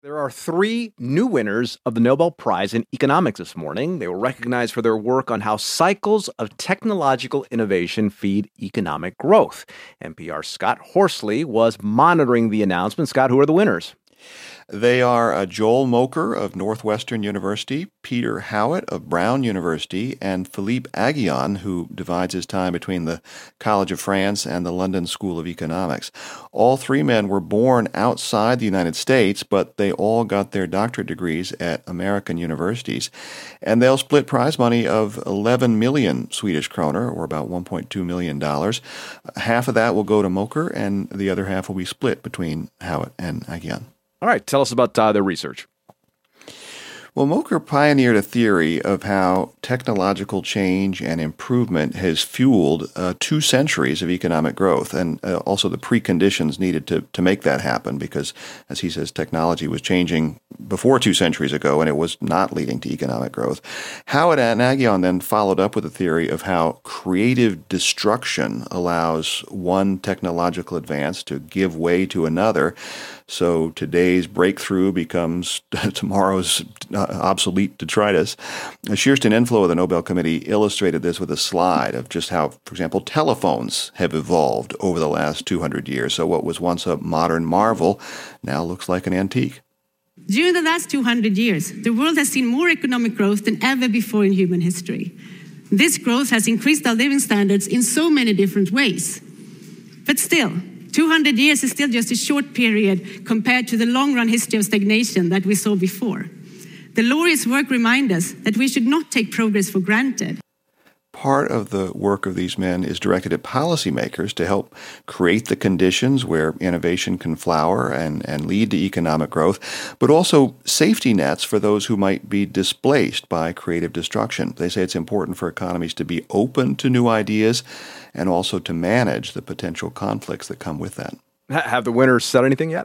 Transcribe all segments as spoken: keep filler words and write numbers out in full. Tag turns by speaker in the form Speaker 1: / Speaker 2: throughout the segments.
Speaker 1: There are three new winners of the Nobel Prize in Economics this morning. They were recognized for their work on how cycles of technological innovation feed economic growth. N P R's Scott Horsley was monitoring the announcement. Scott, who are the winners?
Speaker 2: They are uh, Joel Mokyr of Northwestern University, Peter Howitt of Brown University, and Philippe Aghion, who divides his time between the College of France and the London School of Economics. All three men were born outside the United States, but they all got their doctorate degrees at American universities. And they'll split prize money of eleven million Swedish kroner, or about one point two million dollars. Half of that will go to Mokyr, and the other half will be split between Howitt and Aghion.
Speaker 1: All right, tell us about uh, their research.
Speaker 2: Well, Mokyr pioneered a theory of how technological change and improvement has fueled uh, two centuries of economic growth, and uh, also the preconditions needed to, to make that happen, because, as he says, technology was changing before two centuries ago, and it was not leading to economic growth. Howitt and Aghion then followed up with a theory of how creative destruction allows one technological advance to give way to another, so today's breakthrough becomes tomorrow's uh, obsolete detritus. Shearston Inflow of the Nobel Committee illustrated this with a slide of just how, for example, telephones have evolved over the last two hundred years. So what was once a modern marvel now looks like an antique.
Speaker 3: During the last two hundred years, the world has seen more economic growth than ever before in human history. This growth has increased our living standards in so many different ways. But still, two hundred years is still just a short period compared to the long-run history of stagnation that we saw before. The laureates' work reminds us that we should not take progress for granted.
Speaker 2: Part of the work of these men is directed at policymakers to help create the conditions where innovation can flower and, and lead to economic growth, but also safety nets for those who might be displaced by creative destruction. They say it's important for economies to be open to new ideas and also to manage the potential conflicts that come with that.
Speaker 1: Have the winners said anything yet?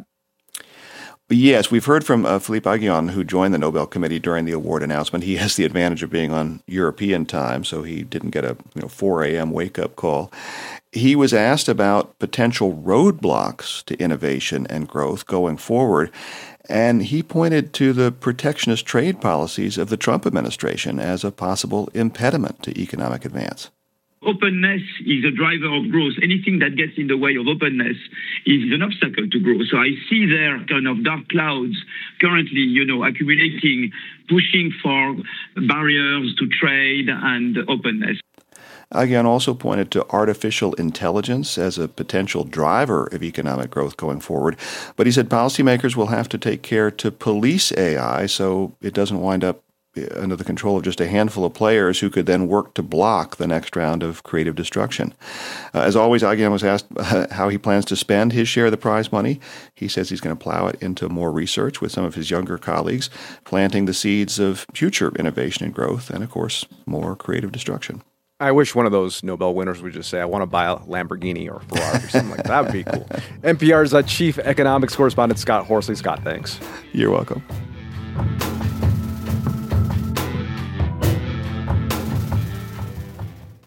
Speaker 2: Yes, we've heard from uh, Philippe Aghion, who joined the Nobel Committee during the award announcement. He has the advantage of being on European time, so he didn't get a you know, four a.m. wake-up call. He was asked about potential roadblocks to innovation and growth going forward, and he pointed to the protectionist trade policies of the Trump administration as a possible impediment to economic advance.
Speaker 4: Openness is a driver of growth. Anything that gets in the way of openness is an obstacle to growth. So I see there kind of dark clouds currently, you know, accumulating, pushing for barriers to trade and openness.
Speaker 2: Aghion also pointed to artificial intelligence as a potential driver of economic growth going forward. But he said policymakers will have to take care to police A I so it doesn't wind up under the control of just a handful of players who could then work to block the next round of creative destruction. Uh, as always, Aghion was asked uh, how he plans to spend his share of the prize money. He says he's going to plow it into more research with some of his younger colleagues, planting the seeds of future innovation and growth, and, of course, more creative destruction.
Speaker 1: I wish one of those Nobel winners would just say, I want to buy a Lamborghini or Ferrari or something like that. That would be cool. N P R's uh, chief economics correspondent, Scott Horsley. Scott, thanks.
Speaker 2: You're welcome.